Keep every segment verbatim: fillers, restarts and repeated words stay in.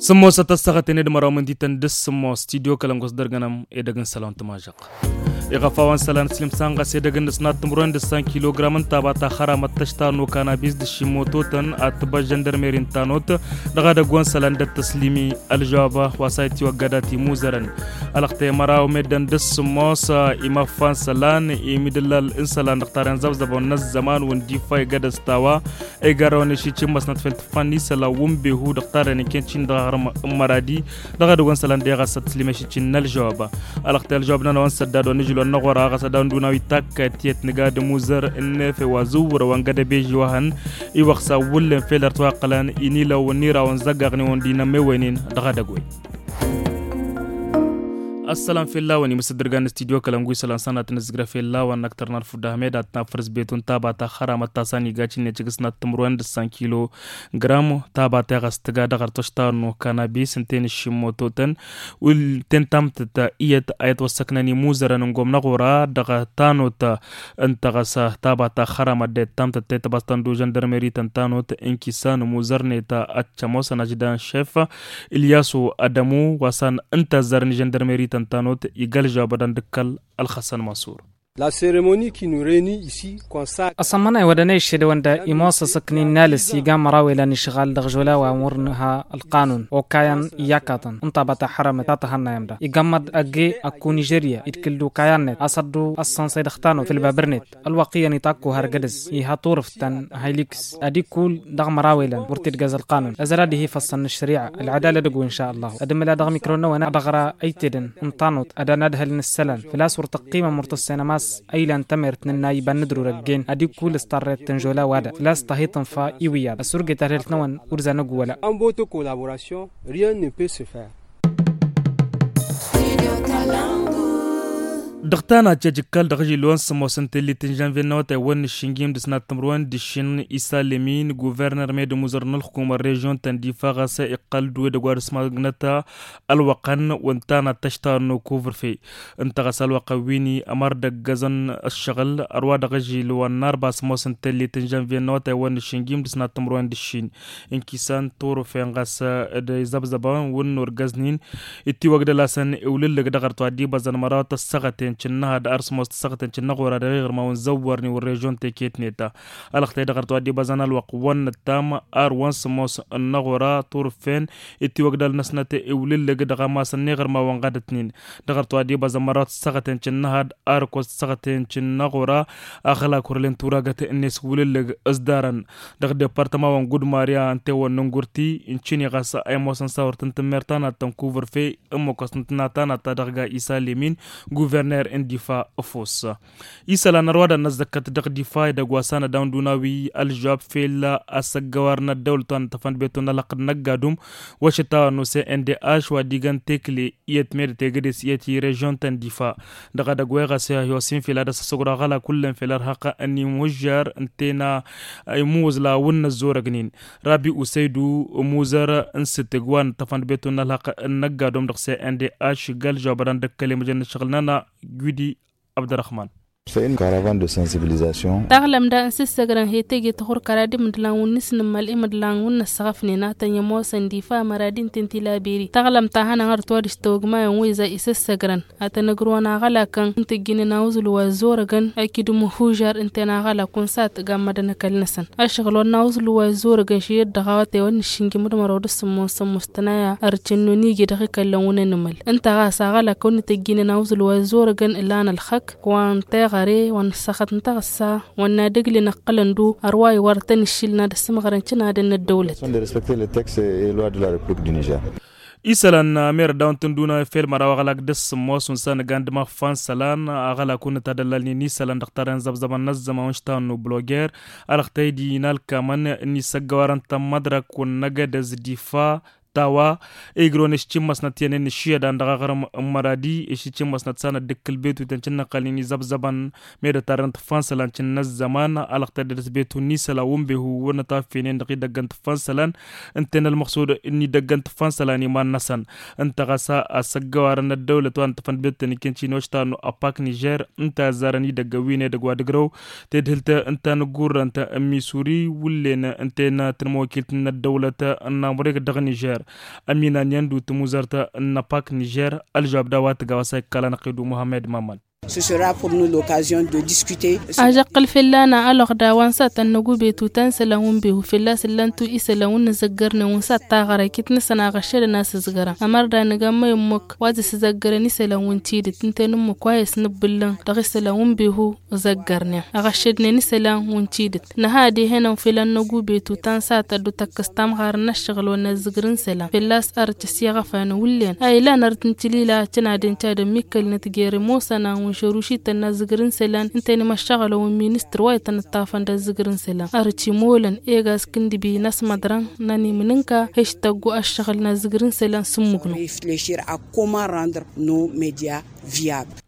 Semua sata sagatene de maraman ditan des semua studio kalangos darganam e dagan salon tamajak. E gafawan salan slim sanga se dagan snat tumron de cent kilogram tabata kharamat tashta no cannabis de shimototan at ba gendarmerie tanot daga da gon salan de taslimi aljaba wasaiti wagadati muzaran alaqte maraw medan des semua sa ima fan salan e midlal insalan daqtaran zabzabon naz zaman won difay gadastawa e garawne shi chimas nat felt fanni sala wumbe hu daqtaran kencin da مرادي دغه دغون سلان دغه ستلمشي چنل جواب الختل جواب نه وان سداد ونجلو نغورا غسدان دوناوي تاك تيت نغاد موزر ان في وازور وانغد بيجي وهن اي وخسا ول فيلر توقلان اني لو نيرا وان زغغني وان دينا ميوينين دغه دغوي السلام في الله وني مصدرغان استوديو كلامغوي سلام سنه نزغرا في الله وان اكتر نرفو دحمد اتنا فرز بيتون تاباتا خرامه تاساني غاچي نچغسنا تمروند cent كيلو غرام تاباتا غستغا دغر توشتانو كانابيس انتين شيموتوتن ول تنتمت تا ايت ايت وسكنني موزرن غوم نغورا دغ تانوت انتغسا تاباتا خرامه د تمت تتبستان دو جندرمري تنتانوت انكيسان موزرنيتا اتشموس نجدان شيف الياسو ادمو وسان انتظر جندرمري تنتانوت يقال جابدان دكال الخسن ماسور. La cérémonie qui nous réunit ici consacre أصمنا ودني الشدوندا إماس سكنين نالس يقام مراوي لنشغال دغجولا وأمورنها القانون وكاين ياكاتن انطبت حرم تاتهنا يمدا يقامد أجي أكو نيجيريا يتكلدو كاينت أصدو أصلا سيدختانو في البابرنت الواقية نتاكو هرقدس يها طورفتن هايليكس أدي كول دغ مراوي لن ورتد جاز القانون أزرادي هي فصلن الشريعة العدالة دقو إن شاء الله أدم لا دغ ميكرونا وانا دغرا أيتدن انطانوت أدا ندهل نسلن فلاس ورتقيمة مرتصينا ماس أيلان تمرت نناي بندرو رجين أدي كل استرت تنجولا وادا لاس تهيتن فا إيويا السرقة تهرت نوان ورزا نقولا en votre collaboration rien ne peut se faire. دغتانا تجكال دغجي لون سموسنت اللي تنجان في النوت ون الشنجيم دسنا تمروان دشين إيسا لمين غوفرنر ميد مزرن الحكومة الريجون تندي فاغسا إقال دوي دغوار سماغنتا الوقن وانتانا تشتار كوفر في انتغسا الوقويني أمار دغزن الشغل أروا دغجي لون نار باس موسنت اللي تنجان في النوت ون الشنجيم دسنا تمروان دشين انكيسان تورو فينغاسا دي زبزبان ون نور غزنين اتي وقد لاسن اولل لغدغر توادي بازن مرات السغتين چنها د ارس موست سقطن چنغ ورا د غیر ما زورني والريجون تكيت نيتا الخت دغرت ودي بزن الوقون التام ار وانس موس النغورا طرفين اتي وقدل نسنت اولل لغ دغ ما سن غير ما وانغدتنين دغرت ودي بزمرات سقطن چنها ار كوست سقطن چنغورا اخلا كورلن توراغت انس ولل لغ ازدارن دغ ديبارتما وان غود ماريا انت ونغورتي انچني غاسا اي موسن ساورتن تمرتانا تنكوفر في امو كوستنتنا تانا تدغا ايسا لمين غوفرنر اندفاع أفوس يسأل عن رواد النزكة دغدفاع دغواسانا داون دوناوي الجواب فيلا أسجوارنا الدولة تفند بيتنا لقد نجدهم وشتا نوسي إن دي آش وديغان تكلي يتمر تجريس يتي ريجون تندفاع دغا دغويغا سيا يوسين فيلا دس سغرا غلا كلن فيلا حقا أني مجر انتنا موز لا ون الزورغنين رابي أسيدو موزر انستغوان تفند بيتنا لقد نجدهم دغسي إن دي آش قال جوابران دكالي مجن شغلنا Guidi Abderrahman. C'est une caravane de sensibilisation. Taglam da insistagran hetege tahur karadi mdlang unis namal imdlang un sagafni na tanya mo sandifa maradin tintila beri. Taglam tahana ngar tuadis togma wiza isistagran atanagruana gala kan intigine na uzul wazorgan akidu muhujar intena gala kunsat gamadana kalnasan. Ashghalo na uzul wazorgan shiyad dagawate wan shingi mudmaro dusmo samustanaya archinno nigi dakikalawuna namal. Anta gasa gala kun intigine na uzul wazorgan ilana alkhak wan غري ونسخت نتغسا ونادقل نقلندو أرواي ورتن الشيلنا دسم غرنشنا دن الدولة. De respecter les textes et lois de la République du Niger. إسلان مير داون تندونا فيل مرا وغلاق دس موسون سان غاندما فان سلان أغلا كون تدللني نيسلان دختارن زبزبان نزم ونشتانو بلوغير ألختي دينال كمان نيساقوارن تمدرك ونغدز دفاع tawa egron ishchimas na tiene ni shia dan daga garam maradi ishchimas na tsana dekkel betu tanchina qalini zabzaban meda tarant fansalan chinna zaman alaqta des betu ni sala wumbe hu wana ta finen daqi dagant fansalan antena المقصود اني دغنت فانسلاني ما نسن انت غسا اسغوارنا الدوله وانت فن بتني كنتي نوشتانو اباك نيجر انت زارني دغوينه دغوا دغرو تدلت انت نغور انت امي سوري ولنا انت تنموكلتنا الدوله ان امريكا دغ نيجر نيجر أمينا نيندو تموزرت ناباك نيجر الجواب دوات غواساي كالا نقيدو محمد مامان. Ce sera pour nous l'occasion de discuter. أجاقل فيلانا ألوغ داوان سات النجو بيتو تنسلا ونبيه فيلا سلانتو إسلا ونزجرنا ونسات تاغرا كتن سنا غشر ناس زجرا أمر دا نجمع يمك واز سزجر نسلا ونتيد تنتين أم كويس نبلن دغسلا ونبيه زجرنا أغشرنا نسلا ونتيد نهادي هنا فيلا النجو بيتو تنسات دو تكستام غار نشغل ونزجرن سلا فيلاس أرت سياغا فانولين أي لا نرتنتلي لا تنادين تاد ميكل نتجير موسنا شروشي تنا زغرن سلان انتني مشغله ومينستر وايتن الطافن دا زغرن سلان ارتي مولن ايغاس كندي بي ناس مدران ناني مننكا هاشتاغو اشغل نا زغرن سلان سمغنو réfléchir à comment rendre nos médias viables.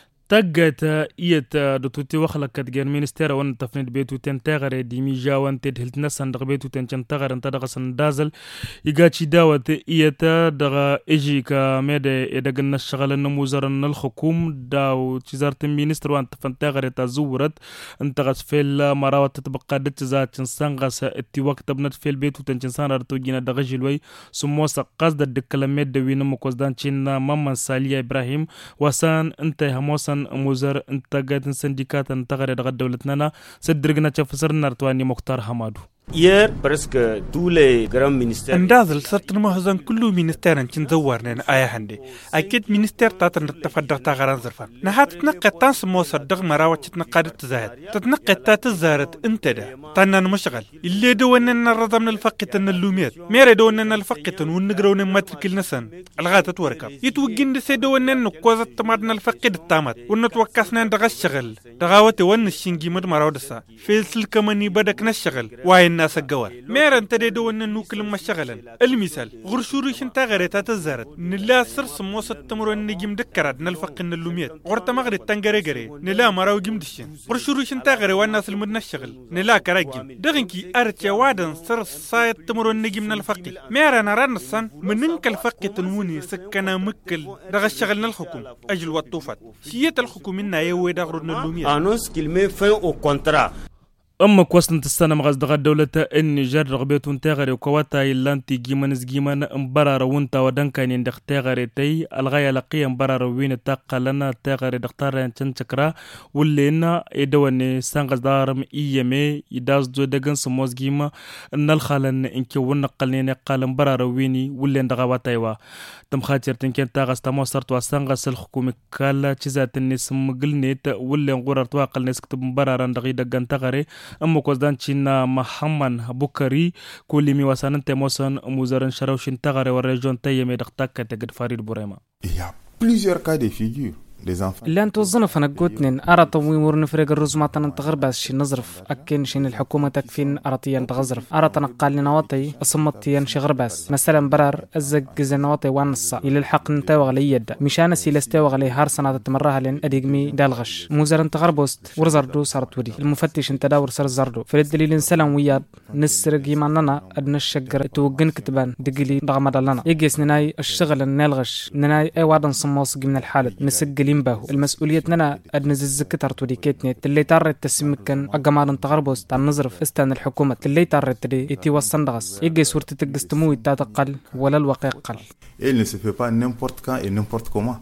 تجت إيت دكتور وخلق كتجر مينستير وان تفنيد بيتو تنتغر ديمي جاوان تدهلت نسان دغ بيتو تنتغر انت دغ سندازل يغاتشي داوت إيت دغ إجي كميد إدغن الشغل نموزر الحكوم داو تزارت مينستر وان تفنتغر تزورت انت غس فيل مراوت تتبقى دتزات تنسان غس اتي وقت بنت فيل بيتو تنسان رتو جينا دغ جلوي سموسا قصد الدكلمات دوين مكوزدان تشينا ماما ساليا إبراهيم وسان انت هموسا موزر انتاجات سنديكات انتغر دغ دولتنا سدرغنا تفسر نرتواني مختار حمادو. Hier, presque tous les grands ministères. اندازل صرت مهزن كل مينستير انشن زورنا ايا هندي اكيد مينستير تاتن تفدغ تاغران زرفان نهات تنقى تانس موسر دغ مراوة تنقى تزاهد تتنقى تات الزارت انت ده تانا مشغل اللي دواننا الرضا من الفقة اللوميات ميري دواننا الفقة ونقرون ماترك النسان الغاتة توركب يتوقين دسي دواننا نقوزة تمارنا الفقة التامات ونتوكسنا دغ الشغل دغاوة وان الشنجي مد مراوة دسا فيلسل كماني بدك نشغل واين الناس الجوال ميرا انت ديدو ان نوكل مشغلا المثال غرشوريش انت غريتا تزارت نلا سر سموس التمر النجم دكرات نلفق ان اللوميات غرت مغري تنغري غري نلا مراو جمدشن غرشوريش انت غري والناس المدن الشغل نلا كراجم دغنكي ارتيا وادن سر صاي التمر النجم نلفق ميرا نران السن مننك الفق تنوني سكنا مكل دغ الشغل الحكوم اجل وطوفات سيات الحكوم منا يوي دغرن اللوميات annonce qu'il met fin au contrat. أما كوسن تستنى مغاز دغا دولة النيجر رغبيتون تاغري وكواتا يلانتي جيمانز جيمان مبرار وانتا ودنكا يندخ تاغري تي الغاية لقيا مبرار وين تاقا لنا تاغري دختار ينشن شكرا واللي إنا يدواني سانغاز دارم إيامي يداز دو دغن سموز جيما نالخالن إنكي ونقلني قال مبرار ويني واللي ندغا واتايوا تم خاتر تنكين تاغاز تموصرت وسانغاز الحكومي كالا تشيزات الناس مقلنيت واللي نغورر تواقل ناس كتب مبرار دغي دغن تاغري أما كوزدان تشينا محمد بوكري كل مي وسانن تموسن موزرن شروشين تغري والريجون تيمي دقتك تقد فريد بوريما. Il y a plusieurs cas de figure. اللي أنتو الظنف أنا قوتنين أرى طوي مور نفرق الرزمات نتغرب شي نظرف أكين شين الحكومة تكفين أرطيان تغزرف أرى تنقال نواطي أصمتيان شي غرباس مثلا برار أزق زنواطي وانصا إلى الحق نتاوغ لي يد مشان سيلا استاوغ لي هار سنة تمرها لين أديقمي دالغش موزر انت غربوست ورزردو صارت ودي المفتش انت داور سر زردو في الدليل انسلام وياد نسرق يماننا أدنى الشجر توقن كتبان دقلي ضغمد لنا يجيس نناي الشغل النالغش نناي أي وعد نصموص من الحالة نسجل باهو المسؤوليتنا أدنز الزكتر توديكتني اللي تارت تسمكن أجمال انتغربوس تاع نظرف استان الحكومة اللي تارت تدي يتي وصندغس يجي صورة تجستموي تاتقل ولا الواقع قل. Il ne se fait pas n'importe quand et n'importe comment.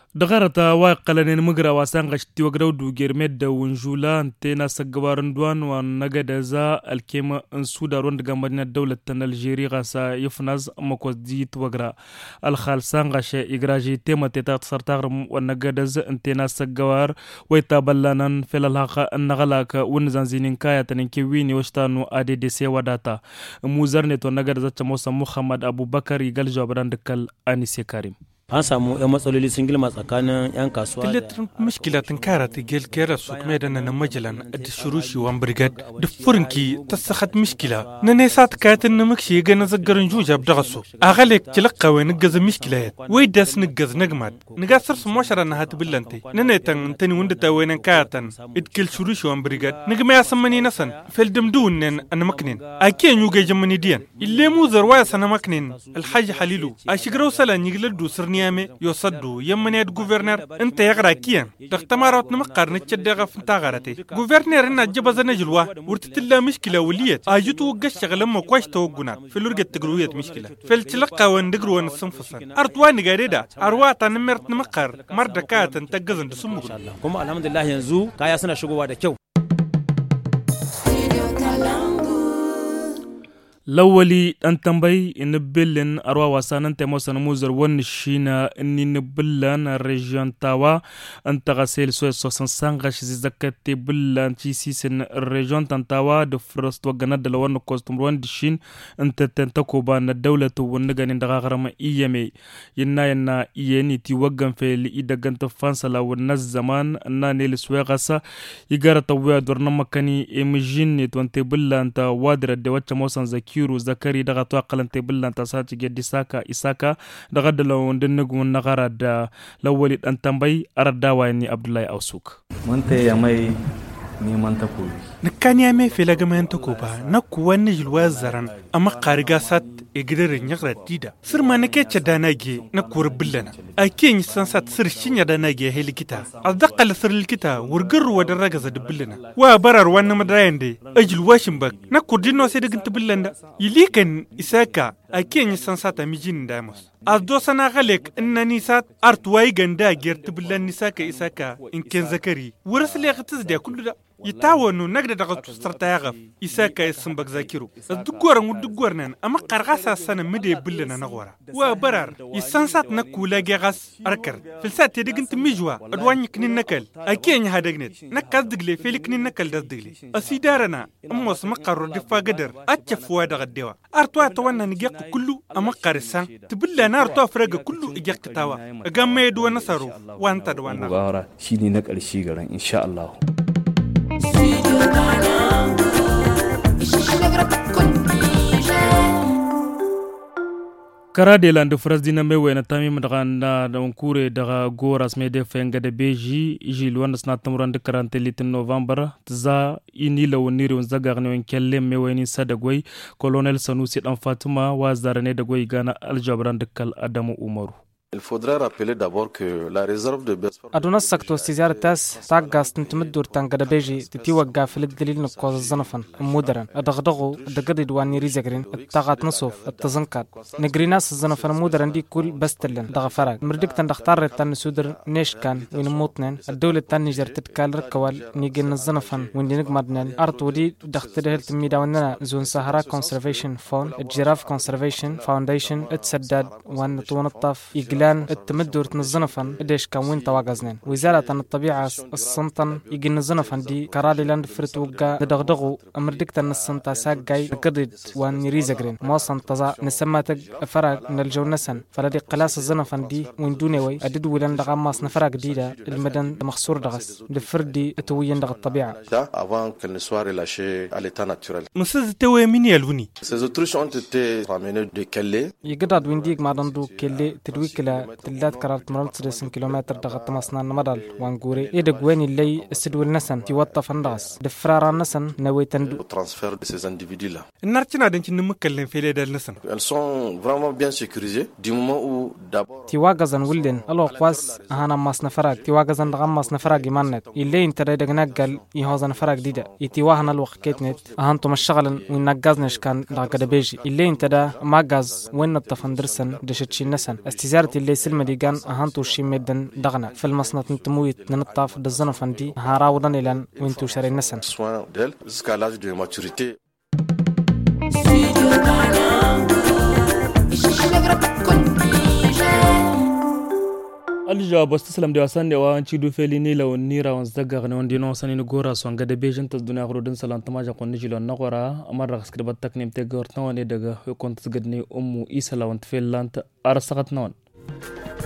دغرتا واقلن مغرا واسانغش تيوغرو دو غيرمد ونجولا انتنا سغوارن دوان ونغدزا الكيما انسودا روند غامبنا دولة الجيري غاسا يفنز مكوز دي توغرا الخالسانغش اغراجي تيما تيتا سرتاغرم ونغدز انتنا سغوار ويتابلانن فلالها النغلاك ونزانزينين كايا تنكي ويني وشتانو ادي دي سي وداتا موزرنتو نغدزا تموسا محمد ابو بكر يغال جوابران دكال انيسي كريم an samu yan matsaloli sun gilma tsakanin yan kasuwa tillat mushkila tinkara tigel kera suk medana na majalan da shurushi wan brigad da furinki tasakhat mushkila na ne sat katin na makshi ga na zaggarin juja bdagasu aghalek tilqa wa nigaz mushkilayat way das nigaz nagmad nigasar su moshara na hat billanti na ne tan tani wanda ta waynan katan idkil shurushi wan brigad nigma ya samani nasan fel dumdun an maknin aken yuga jamani diyan ille mu zarwa sana maknin alhaj halilu ashigraw sala niglar dusrni نيامي يصدو يمنيت غوفرنر انت يغرا كيان دختمارات نمقر نتشدغ فنتاغرتي غوفرنر ان جبز نجلوا ورتتلا مشكله وليت اجتو وقش لما كواش توغنا في لورجه تغرويه مشكله فالتلقى وندغرو نصنفصن ارتوان غاريدا ارواتا نمرت نمقر مردكات تنتجزن دسمو كما الحمد لله ينزو كايا سنا شغوا da kyau. lawali dan tambayi in billin arwa wasanan ta masa na muzar wani shina inni ni billan region tawa an ta gasel so so san sanga shi zakate billan ci sisin region tantawa da frost wa gana da lawan kostum ruwan dishin an ta tanta ko ba na dawlatu wani ganin daga garama iyame yinna yana iyeni ti wagan feli idagan ta fansala wannan zaman na ne liswa gasa igara tawwa dorna makani emjin ne tonte billan ta wadra da wacce mosan zaki kiru zakari daga to qalante billan ta saci geddi saka isaka daga da lawon dinnugun nagara da lawali dan tambayi ardawa ni abdullahi ausuk monte yamai ni manta ko nakani ame fela gaman ta ko ba na kuwa ni jilwa zaran amma qariga sat igire nyagra dida sirma nake chadana ge na kur billana akin san sat sir shinya dana ge helikita azdaqal sir likita wurgur wa daraga za billana wa barar wannan madrayande ajil washin bak na kurdino sai digin billanda yilikan isaka akin san sat amijin damos azdo sana galek innani sat artwai ganda gerti billan nisaka isaka in ken zakari wurasle qitis da kullu da yitawonu nagda daga tustarta yagaf isaka ism bak zakiru dugwar mu dugwar nan amma qarqasa sana mide billana nagwara wa barar isansat na kula gegas arkar filsat tedigint mijwa adwan kinin nakal akin hadagnet nakal digle feliknin nakal digle asidarana amma wasma qarru difa gadar atchafwa daga dewa artwa to wannan geq kullu amma qarisan tibilla artwa fraga kullu geqtawa gamme do nasaru wanta da wannan gawara shine na karshe garan insha Allah kara de land fras dina mewe na tamim daga na da kure daga goras mede fenga de beji jil wanda sna tamran de karante litin november za ini la woniri on zaga ne on kelle mewe ni sadagwai colonel sanusi dan fatima wa zarane da gwai gana aljabran de kal adamu umaru. Il faudrait rappeler d'abord que la réserve de Besfar aduna sakto istizar tas tagas tmdur tangada beji titiwaga fil dalil nqoz zanafan mudran adagdagu dagadi diwani rizagrin tagat nusuf tazankat negrinas zanafan mudran di kul bastellan dagfarag mirdik tan dakhtar tan sudr neshkan win mutnen الدولة tan niger titkal rakawal nigin zanafan win dinig madnan artudi dakhtar tmida wanna zone sahara conservation fund giraffe conservation foundation اتسدد wan tunataf لان التمدور تنظنفن ديش كون تواغزنين وزارة الطبيعة السنطن يجي نظنفن دي كرالي لاند فرتوغا دغدغو امردك تنسنتا ساقاي قدد وان يريزغرين موصن تزا نسماتك فرق نلجو نسن فلدي قلاس الزنفن دي وين دونيوي ادد ولان دغماس نفرق جديدة المدن مخصور دغس دفردي اتوين دغ الطبيعة avant qu'elle ne soit relâchée à l'état naturel. مسز توي من يلوني Ces autruches ont été ramenées de Kellé. يقدر وين ديك ما دندو كلي تدويك تلات كرات مرات سدسن كيلومتر دغت مصنع نمدل وانغوري يدق وين اللي استدول نسن توطف الناس دفرار نسن نوي تندو transfert de ces individus là. النارتنا دنج نمكلن في ليدال نسن Elles sont vraiment bien sécurisées du moment où d'abord تيواغزن ولدن الو قواس انا ماس نفراغ تيواغزن دغم ماس نفراغ يمانت اللي انت دغنقل يهوزن فراغ ديدا يتيواهنا الوقت كيتنت اهانتم الشغل ونغازنش كان دغ بيجي اللي انت دا ماغاز وين التفندرسن دشتشي نسن استزارتي اللي سلم ديغان اهانتو شيمدن دغنا في المصنط نتمويت ننطاف دزنفن دي هاراودن الان وينتو شري نسن soin d'elle jusqu'à l'âge de maturité. الجواب استسلم دي واسان دي وان تشيدو فيليني لو نيرا وان زغغ نون دي نو ساني غورا سون غد بيجن تدنا غرودن سلام تماجا كون نجيلو نغورا امر رخص كدبت تكنيم تي غورتنو ني دغ كونت زغدني ام عيسى لو انت فيلانت ارسقت نون